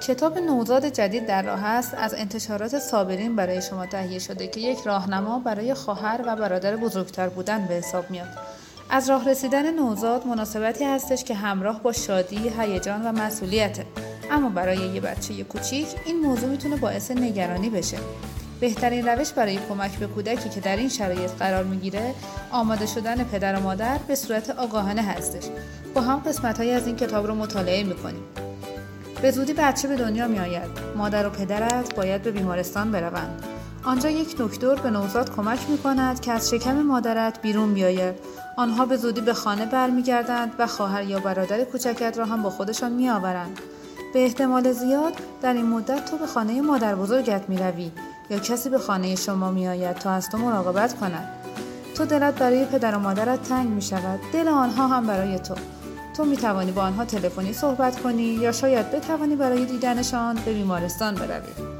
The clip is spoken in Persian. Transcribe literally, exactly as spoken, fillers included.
کتاب نوزاد جدید در راه است از انتشارات صابرین برای شما تهیه شده که یک راهنما برای خواهر و برادر بزرگتر بودن به حساب میاد. از راه رسیدن نوزاد مناسبتی هستش که همراه با شادی، هیجان و مسئولیته. اما برای یه بچه کوچیک این موضوع میتونه باعث نگرانی بشه. بهترین روش برای کمک به کودکی که در این شرایط قرار میگیره آماده شدن پدر و مادر به صورت آگاهانه هستش. با هم قسمت‌هایی از این کتاب رو مطالعه میکنیم. به زودی بچه به دنیا می آید. مادر و پدرت باید به بیمارستان بروند. آنجا یک دکتر به نوزاد کمک می کند که از شکم مادرت بیرون بیاید. آنها به زودی به خانه برمیگردند و خواهر یا برادر کوچکت را هم با خودشان می آورند. به احتمال زیاد در این مدت تو به خانه مادر بزرگت می روی یا کسی به خانه شما می آید تا از تو مراقبت کند. تو دلت برای پدر و مادرت تنگ می شود. دل آنها هم برای تو. تو می توانی با آنها تلفنی صحبت کنی یا شاید بتوانی برای دیدنشان به بیمارستان بروی.